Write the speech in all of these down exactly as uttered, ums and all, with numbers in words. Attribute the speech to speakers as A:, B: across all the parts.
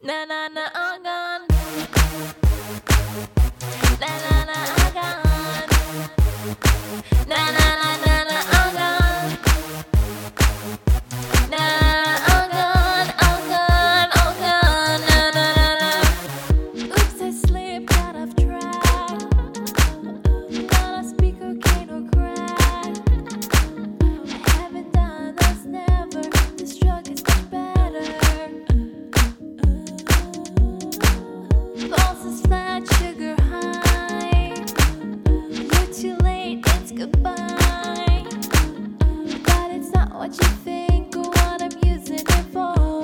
A: Na na na, I'm gone. Na na na, I'm gone. Na na na na na, I'm gone. Na, I'm gone, I'm gone, I'm gone. Na na na na. Oops, I slipped out of track. Not a speak cocaine or crack. I haven't done this, never. This drug is much better. Pulse is flat, sugar high. You're too late, it's goodbye. But it's not what you think or what I'm using it for.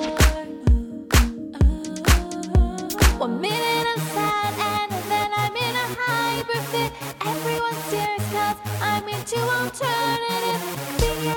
A: One minute I'm sad and then I'm in a hyper fit. Everyone stares cause I'm into alternative.